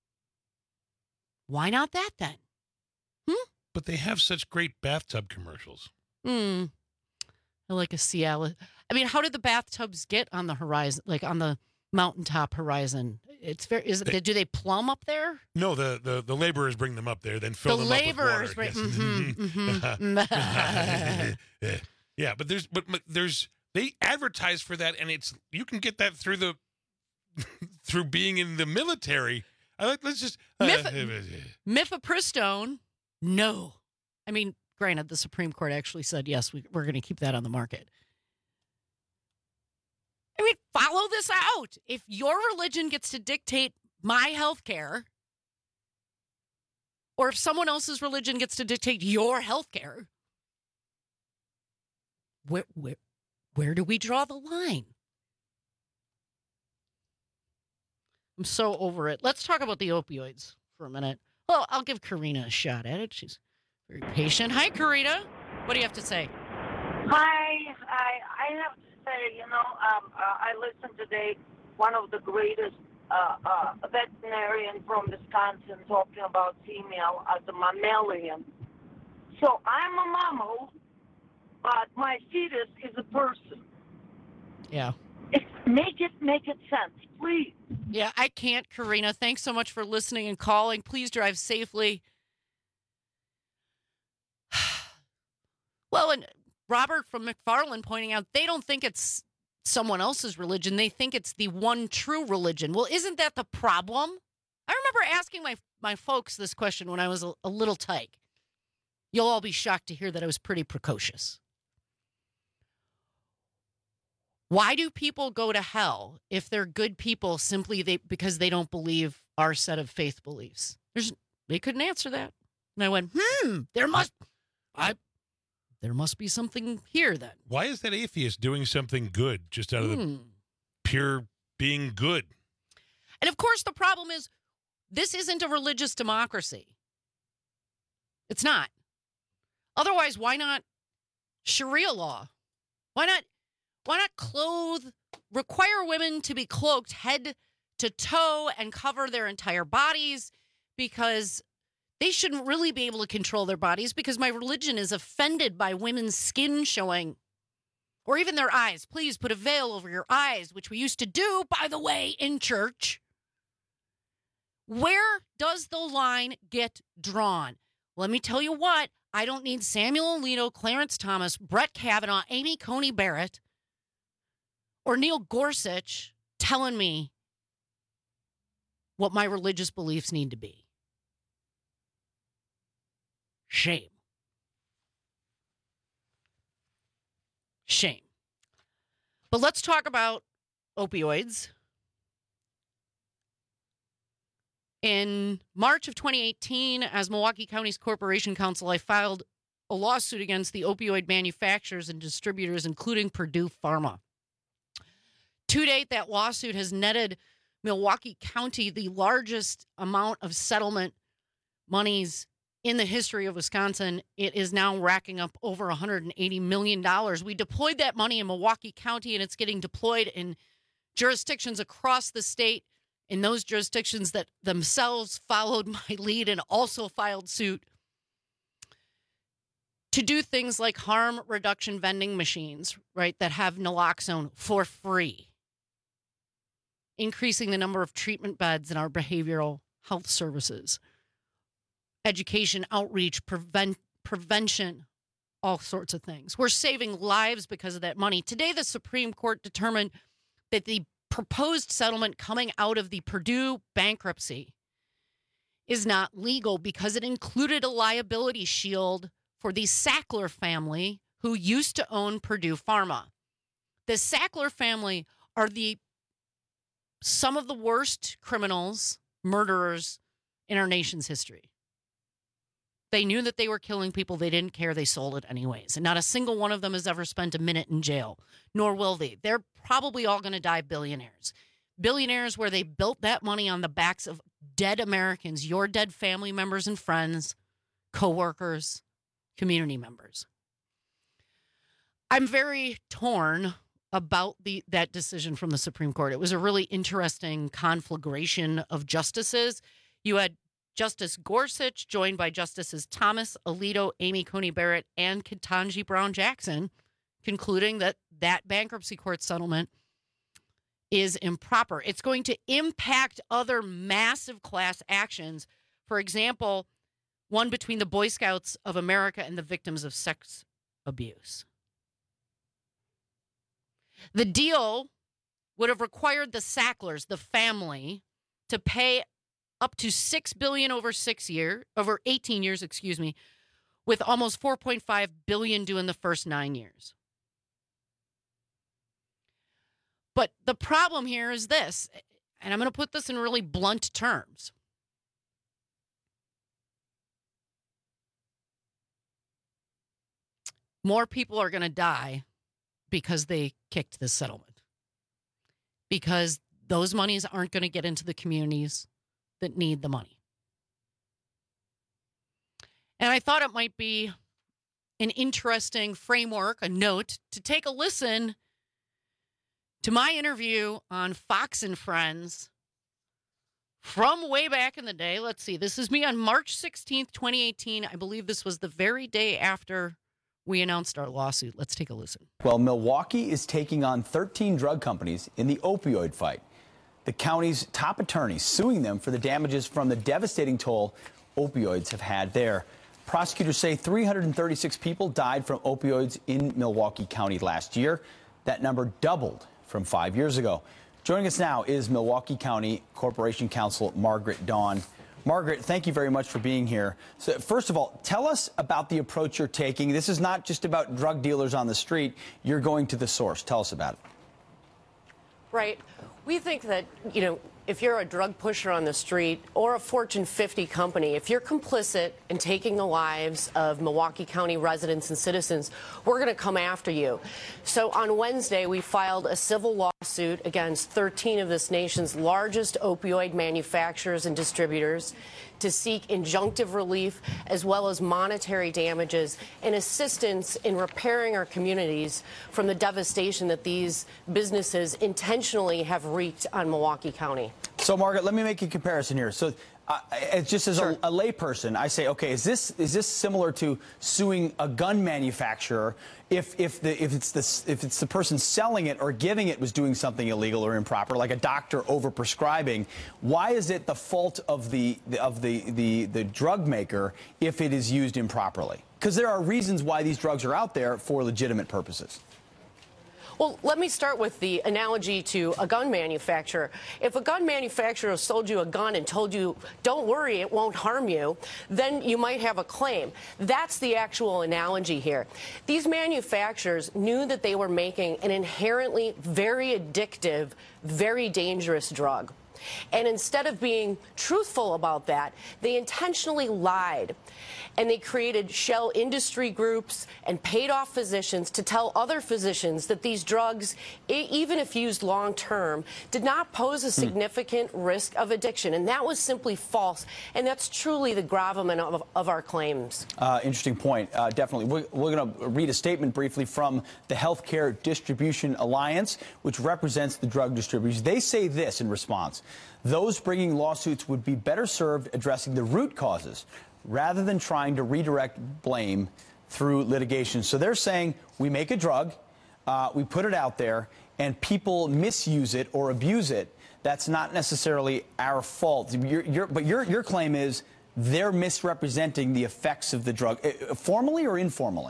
Why not that then? Hmm? But they have such great bathtub commercials. Hmm. I like a Cialis. I mean, how did the bathtubs get on the horizon, like on the mountaintop horizon? It's very. Is it? They, do they plumb up there? No, the, the, the laborers bring them up there, then fill the them laborers up with bring. water. Mm-hmm, mm-hmm. Yeah, but there's but, but there's they advertise for that, and it's you can get that through the through being in the military. I like, let's just uh, Mif- mifepristone. No, I mean, granted, the Supreme Court actually said yes, we, we're going to keep that on the market. I mean, follow this out. If your religion gets to dictate my health care, or if someone else's religion gets to dictate your health care, where where where do we draw the line? I'm so over it. Let's talk about the opioids for a minute. Well, I'll give Karina a shot at it. She's very patient. Hi, Karina. What do you have to say? Hi. I I have to say, you know, um, uh, I listened today one of the greatest uh, uh, veterinarian from Wisconsin talking about female as a mammalian. So I'm a mammal, but my fetus is a person. Yeah. It, make it make it sense, please. Yeah, I can't, Karina. Thanks so much for listening and calling. Please drive safely. Well, and Robert from McFarland pointing out they don't think it's someone else's religion. They think it's the one true religion. Well, isn't that the problem? I remember asking my, my folks this question when I was a, a little tyke. You'll all be shocked to hear that I was pretty precocious. Why do people go to hell if they're good people simply they, because they don't believe our set of faith beliefs? There's, they couldn't answer that. And I went, hmm, there must, I, there must be something here then. Why is that atheist doing something good just out of Hmm. the pure being good? And of course, the problem is this isn't a religious democracy. It's not. Otherwise, why not Sharia law? Why not? Why not clothe, require women to be cloaked head to toe and cover their entire bodies, because they shouldn't really be able to control their bodies, because my religion is offended by women's skin showing, or even their eyes. Please put a veil over your eyes, which we used to do, by the way, in church. Where does the line get drawn? Let me tell you what, I don't need Samuel Alito, Clarence Thomas, Brett Kavanaugh, Amy Coney Barrett, or Neil Gorsuch telling me what my religious beliefs need to be. Shame. Shame. But let's talk about opioids. In March of twenty eighteen, as Milwaukee County's Corporation Counsel, I filed a lawsuit against the opioid manufacturers and distributors, including Purdue Pharma. To date, that lawsuit has netted Milwaukee County the largest amount of settlement monies in the history of Wisconsin. It is now racking up over one hundred eighty million dollars. We deployed that money in Milwaukee County, and it's getting deployed in jurisdictions across the state, in those jurisdictions that themselves followed my lead and also filed suit to do things like harm reduction vending machines, right, that have naloxone for free, increasing the number of treatment beds in our behavioral health services, education, outreach, prevent, prevention, all sorts of things. We're saving lives because of that money. Today, the Supreme Court determined that the proposed settlement coming out of the Purdue bankruptcy is not legal because it included a liability shield for the Sackler family, who used to own Purdue Pharma. The Sackler family are the some of the worst criminals, murderers in our nation's history. They knew that they were killing people. They didn't care. They sold it anyways. And not a single one of them has ever spent a minute in jail, nor will they. They're probably all going to die billionaires. Billionaires where they built that money on the backs of dead Americans, your dead family members and friends, coworkers, community members. I'm very torn about the that decision from the Supreme Court. It was a really interesting conflagration of justices. You had Justice Gorsuch, joined by Justices Thomas, Alito, Amy Coney Barrett, and Ketanji Brown Jackson, concluding that that bankruptcy court settlement is improper. It's going to impact other massive class actions. For example, one between the Boy Scouts of America and the victims of sex abuse. The deal would have required the Sacklers, the family, to pay up to six billion dollars over six years, over eighteen years, excuse me, with almost four point five billion dollars due in the first nine years. But the problem here is this, and I'm going to put this in really blunt terms. More people are going to die because they kicked this settlement. Because those monies aren't going to get into the communities that need the money. And I thought it might be an interesting framework, a note, to take a listen to my interview on Fox and Friends from way back in the day. Let's see. This is me on March sixteenth, twenty eighteen. I believe this was the very day after we announced our lawsuit. Let's take a listen. Well, Milwaukee is taking on thirteen drug companies in the opioid fight. The county's top attorneys suing them for the damages from the devastating toll opioids have had there. Prosecutors say three hundred thirty-six people died from opioids in Milwaukee County last year. That number doubled from five years ago. Joining us now is Milwaukee County Corporation Counsel Margaret Dawn. Margaret, thank you very much for being here. So first of all, tell us about the approach you're taking. This is not just about drug dealers on the street. You're going to the source. Tell us about it. Right. We think that, you know, if you're a drug pusher on the street or a Fortune fifty company, if you're complicit in taking the lives of Milwaukee County residents and citizens, we're going to come after you. So on Wednesday, we filed a civil lawsuit against thirteen of this nation's largest opioid manufacturers and distributors to seek injunctive relief as well as monetary damages and assistance in repairing our communities from the devastation that these businesses intentionally have wreaked on Milwaukee County. So, Margaret, let me make a comparison here. So, uh, it's just as Sure. a, a layperson, I say, okay, is this is this similar to suing a gun manufacturer if if the if it's the if it's the person selling it or giving it was doing something illegal or improper, like a doctor overprescribing? Why is it the fault of the of the the the drug maker if it is used improperly? Because there are reasons why these drugs are out there for legitimate purposes. Well, let me start with the analogy to a gun manufacturer. If a gun manufacturer sold you a gun and told you, don't worry, it won't harm you, then you might have a claim. That's the actual analogy here. These manufacturers knew that they were making an inherently very addictive, very dangerous drug. And instead of being truthful about that, they intentionally lied. And they created shell industry groups and paid off physicians to tell other physicians that these drugs, e- even if used long term, did not pose a significant mm. risk of addiction. And that was simply false. And that's truly the gravamen of, of our claims. Uh, interesting point. Uh, definitely. We're, we're going to read a statement briefly from the Healthcare Distribution Alliance, which represents the drug distributors. They say this in response: those bringing lawsuits would be better served addressing the root causes rather than trying to redirect blame through litigation. So they're saying we make a drug, uh, we put it out there, and people misuse it or abuse it. That's not necessarily our fault. You're, you're, but your, your claim is they're misrepresenting the effects of the drug, uh, formally or informally?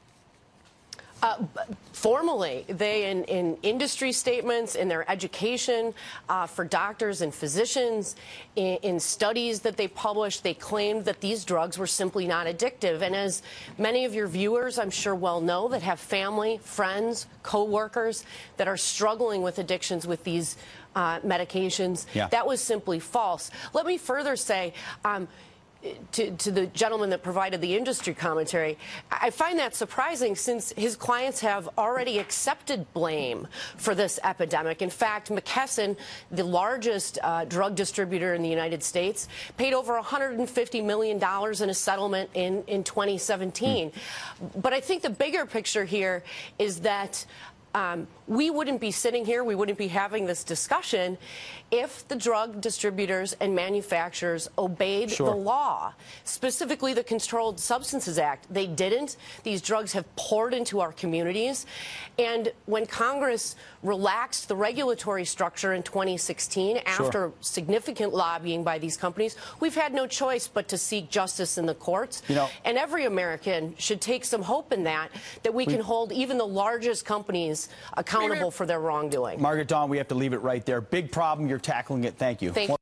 Uh, formally, they, in, in industry statements, in their education uh, for doctors and physicians, in, in studies that they published, they claimed that these drugs were simply not addictive. And as many of your viewers, I'm sure, well know, that have family, friends, co-workers that are struggling with addictions with these uh, medications, yeah. that was simply false. Let me further say, um, To, to the gentleman that provided the industry commentary, I find that surprising since his clients have already accepted blame for this epidemic. In fact, McKesson, the largest uh, drug distributor in the United States, paid over one hundred fifty million dollars in a settlement in, in twenty seventeen. Mm. But I think the bigger picture here is that Um, we wouldn't be sitting here, we wouldn't be having this discussion if the drug distributors and manufacturers obeyed Sure. the law, specifically the Controlled Substances Act. They didn't. These drugs have poured into our communities. And when Congress relaxed the regulatory structure in twenty sixteen, Sure. after significant lobbying by these companies, we've had no choice but to seek justice in the courts. You know, and every American should take some hope in that, that we, we can hold even the largest companies accountable for their wrongdoing. Margaret Dawn, we have to leave it right there. Big problem. You're tackling it. Thank you. Thank you.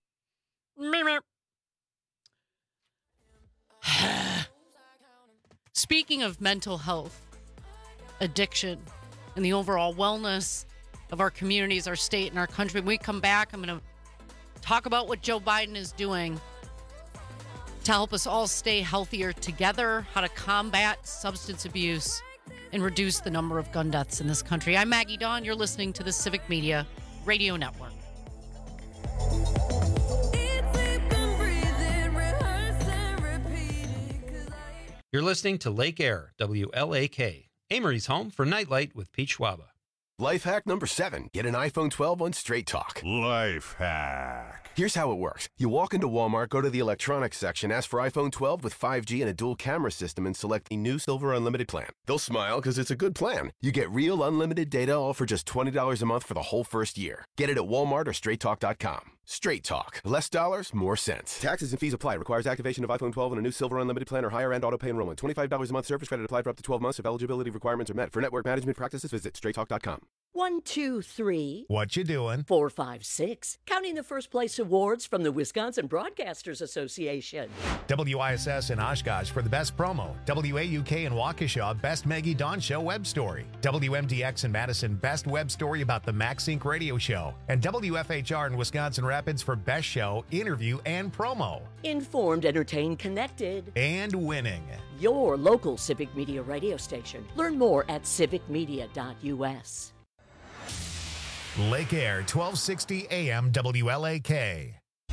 Speaking of mental health, addiction, and the overall wellness of our communities, our state, and our country, when we come back, I'm going to talk about what Joe Biden is doing to help us all stay healthier together, how to combat substance abuse, and reduce the number of gun deaths in this country. I'm Maggie Dawn. You're listening to the Civic Media Radio Network. You're listening to Lake Air, W L A K, Amory's home for Nightlight with Pete Schwaba. Life hack number seven. Get an iPhone twelve on Straight Talk. Life hack. Here's how it works. You walk into Walmart, go to the electronics section, ask for iPhone twelve with five G and a dual camera system, and select the new Silver Unlimited plan. They'll smile because it's a good plan. You get real unlimited data all for just twenty dollars a month for the whole first year. Get it at Walmart or straight talk dot com. Straight Talk. Less dollars, more sense. Taxes and fees apply. Requires activation of iPhone twelve and a new Silver Unlimited plan or higher end auto pay enrollment. twenty-five dollars a month service credit applied for up to twelve months if eligibility requirements are met. For network management practices, visit straight talk dot com. One, two, three. What you doing? Four, five, six. Counting the first place awards from the Wisconsin Broadcasters Association. W I S S in Oshkosh for the best promo. W A U K in Waukesha, best Maggie Dawn Show web story. W M D X in Madison, best web story about the MaxSync radio show. And W F H R in Wisconsin Rapids for best show, interview, and promo. Informed, entertained, connected. And winning. Your local Civic Media radio station. Learn more at civic media dot U S. Lake Air, twelve sixty A M W L A K.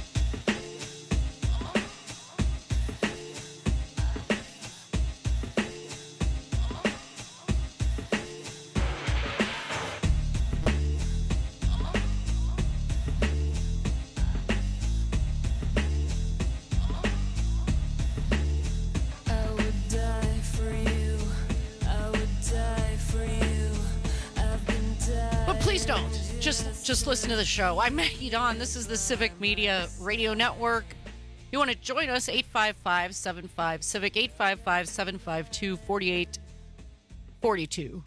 Please don't. Just just listen to the show. I'm Maggie Dawn. This is the Civic Media Radio Network. You want to join us, eight five five, seven five, CIVIC, eight five five, seven five two, four eight four two.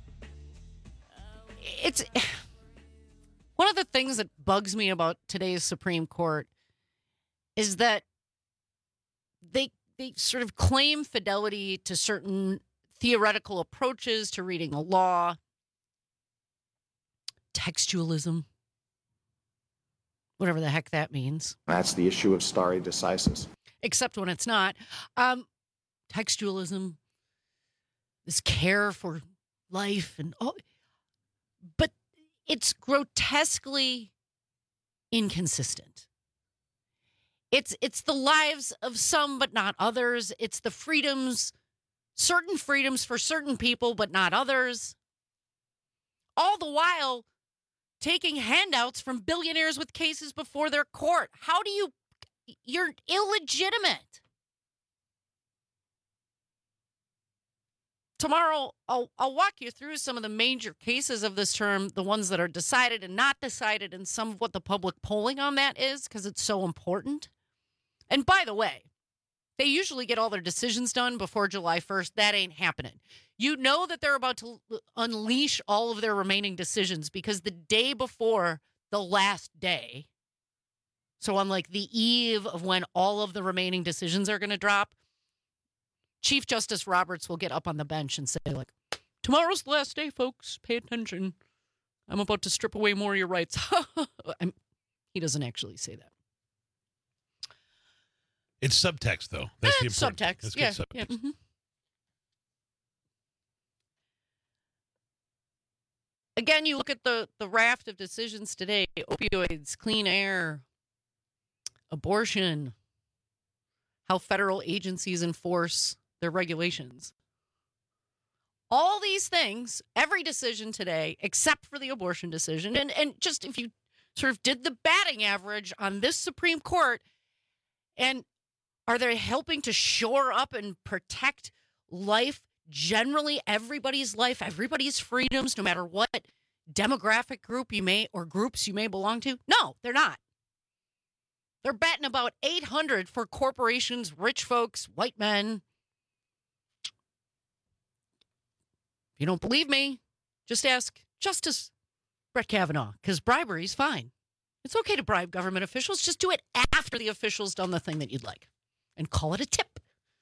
It's one of the things that bugs me about today's Supreme Court is that they they sort of claim fidelity to certain theoretical approaches to reading the law. Textualism, whatever the heck that means. That's the issue of stare decisis. Except when it's not. Um, textualism, this care for life, and oh, but it's grotesquely inconsistent. It's it's the lives of some, but not others. It's the freedoms, certain freedoms for certain people, but not others. All the while taking handouts from billionaires with cases before their court. How do you... You're illegitimate. Tomorrow, I'll, I'll walk you through some of the major cases of this term, the ones that are decided and not decided, and some of what the public polling on that is, because it's so important. And by the way, they usually get all their decisions done before July first. That ain't happening. You know that they're about to unleash all of their remaining decisions because the day before the last day, so on like the eve of when all of the remaining decisions are going to drop, Chief Justice Roberts will get up on the bench and say, like, tomorrow's the last day, folks. Pay attention. I'm about to strip away more of your rights. He doesn't actually say that. It's subtext, though. That's It's the important. subtext. That's Yeah. good subtext. yeah. Mm-hmm. Again, you look at the, the raft of decisions today, opioids, clean air, abortion, how federal agencies enforce their regulations. All these things, every decision today, except for the abortion decision, and, and just if you sort of did the batting average on this Supreme Court, and are they helping to shore up and protect life, generally everybody's life, everybody's freedoms, no matter what demographic group you may or groups you may belong to? No, they're not. They're betting about eight hundred for corporations, rich folks, white men. If you don't believe me, just ask Justice Brett Kavanaugh, because bribery's fine. It's okay to bribe government officials. Just do it after the official's done the thing that you'd like and call it a tip.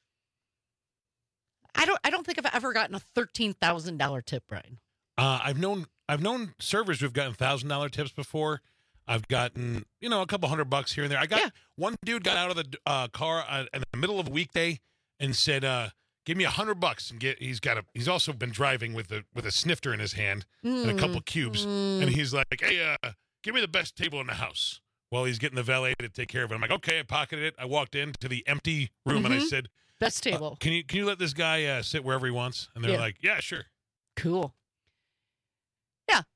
I don't I don't think I've ever gotten a thirteen thousand dollars tip, Brian. Uh, I've known I've known servers who've gotten one thousand dollars tips before. I've gotten, you know, a couple hundred bucks here and there. I got yeah. one dude got out of the uh, car uh, in the middle of a weekday and said, uh, "Give me a hundred bucks." And get he's got a he's also been driving with a with a snifter in his hand mm. and a couple cubes, mm. and he's like, "Hey, uh, give me the best table in the house." While he's getting the valet to take care of it, I'm like, "Okay." I pocketed it. I walked into the empty room mm-hmm. and I said, "Best table. Uh, can you can you let this guy uh, sit wherever he wants?" And they're yeah. like, "Yeah, sure." Cool. Yeah,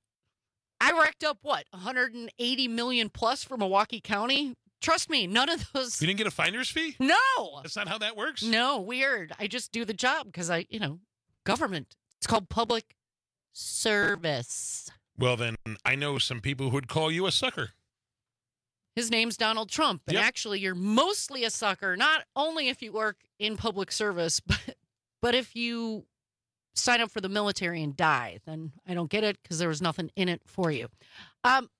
I racked up, what, one hundred eighty million plus for Milwaukee County? Trust me, none of those. You didn't get a finder's fee? No. That's not how that works? No, weird. I just do the job because I, you know, government. It's called public service. Well, then I know some people who would call you a sucker. His name's Donald Trump. And Yep. actually, you're mostly a sucker, not only if you work in public service, but, but if you sign up for the military and die, then I don't get it because there was nothing in it for you. Um,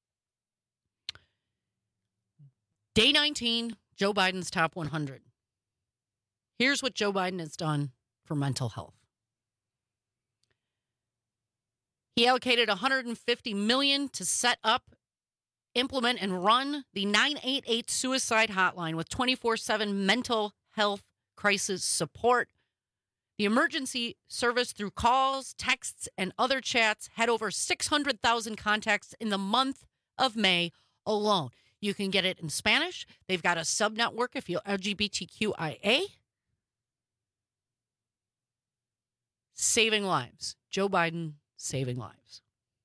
Day nineteen, Joe Biden's top one hundred. Here's what Joe Biden has done for mental health. He allocated one hundred fifty million dollars to set up, implement, and run the nine eight eight suicide hotline with twenty-four seven mental health crisis support. The emergency service, through calls, texts, and other chats, had over six hundred thousand contacts in the month of May alone. You can get it in Spanish. They've got a sub-network if you're L G B T Q I A. Saving lives. Joe Biden saving lives.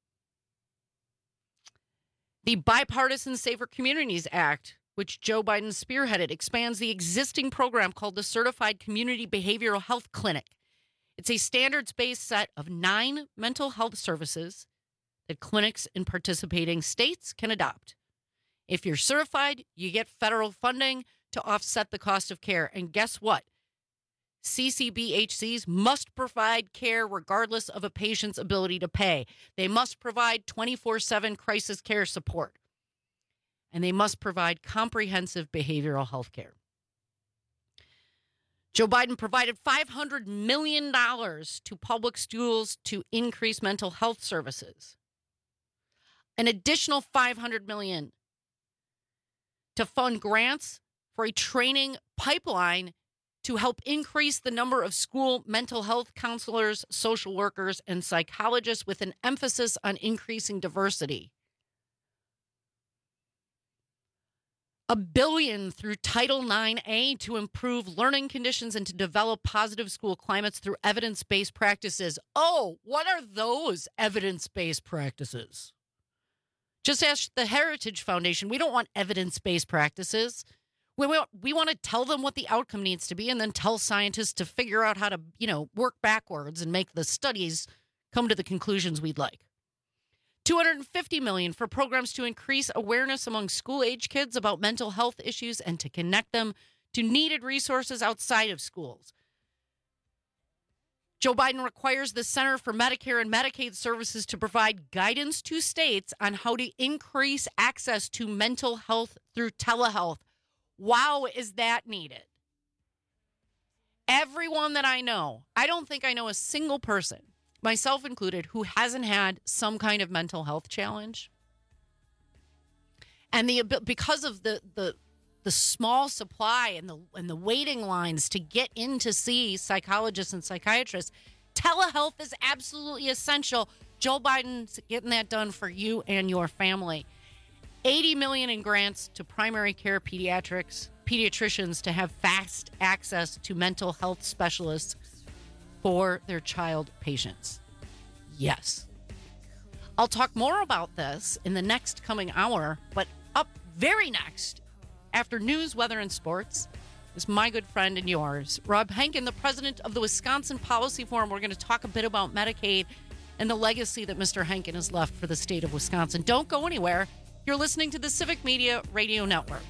The Bipartisan Safer Communities Act, which Joe Biden spearheaded, expands the existing program called the Certified Community Behavioral Health Clinic. It's a standards-based set of nine mental health services that clinics in participating states can adopt. If you're certified, you get federal funding to offset the cost of care. And guess what? C C B H Cs must provide care regardless of a patient's ability to pay. They must provide twenty-four seven crisis care support. And they must provide comprehensive behavioral health care. Joe Biden provided five hundred million dollars to public schools to increase mental health services. An additional five hundred million dollars to fund grants for a training pipeline to help increase the number of school mental health counselors, social workers, and psychologists with an emphasis on increasing diversity. A billion through Title nine A to improve learning conditions and to develop positive school climates through evidence-based practices. Oh, what are those evidence-based practices? Just ask the Heritage Foundation. We don't want evidence-based practices. We want, we want to tell them what the outcome needs to be and then tell scientists to figure out how to, you know, work backwards and make the studies come to the conclusions we'd like. two hundred fifty million dollars for programs to increase awareness among school-age kids about mental health issues and to connect them to needed resources outside of schools. Joe Biden requires the Center for Medicare and Medicaid Services to provide guidance to states on how to increase access to mental health through telehealth. Wow, is that needed? Everyone that I know, I don't think I know a single person, myself included, who hasn't had some kind of mental health challenge. And the because of the the the small supply and the and the waiting lines to get in to see psychologists and psychiatrists, telehealth is absolutely essential. Joe Biden's getting that done for you and your family. eighty million dollars in grants to primary care pediatrics, pediatricians to have fast access to mental health specialists for their child patients. Yes. I'll talk more about this in the next coming hour, but up very next, after news, weather, and sports, is my good friend and yours, Rob Henkin, the president of the Wisconsin Policy Forum. We're going to talk a bit about Medicaid and the legacy that Mister Henkin has left for the state of Wisconsin. Don't go anywhere. You're listening to the Civic Media Radio Network.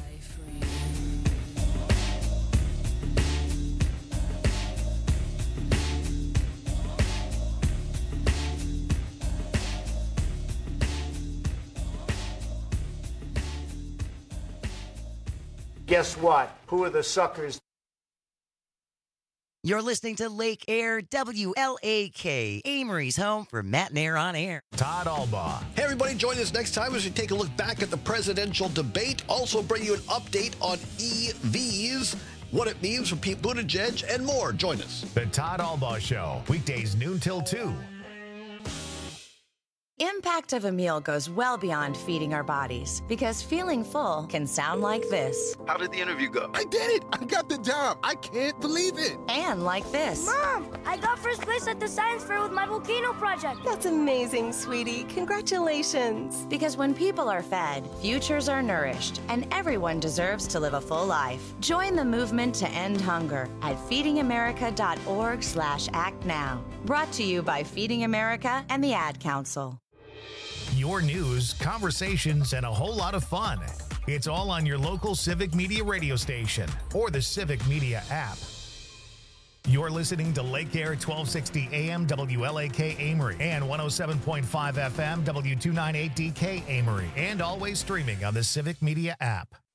Guess what? Who are the suckers? You're listening to Lake Air W L A K, Amory's home for Matt and Air on Air. Todd Albaugh. Hey, everybody, join us next time as we take a look back at the presidential debate. Also bring you an update on E Vs, what it means for Pete Buttigieg, and more. Join us. The Todd Albaugh Show, weekdays noon till two. Impact act of a meal goes well beyond feeding our bodies, because feeling full can sound like this. How did the interview go? I did it! I got the job! I can't believe it! And like this. Mom, I got first place at the science fair with my volcano project. That's amazing, sweetie. Congratulations. Because when people are fed, futures are nourished, and everyone deserves to live a full life. Join the movement to end hunger at feeding america dot org slash act now. Brought to you by Feeding America and the Ad Council. Your news, conversations, and a whole lot of fun. It's all on your local Civic Media radio station or the Civic Media app. You're listening to Lake Air twelve sixty A M W L A K Amory and one oh seven point five F M W two ninety-eight D K Amory, and always streaming on the Civic Media app.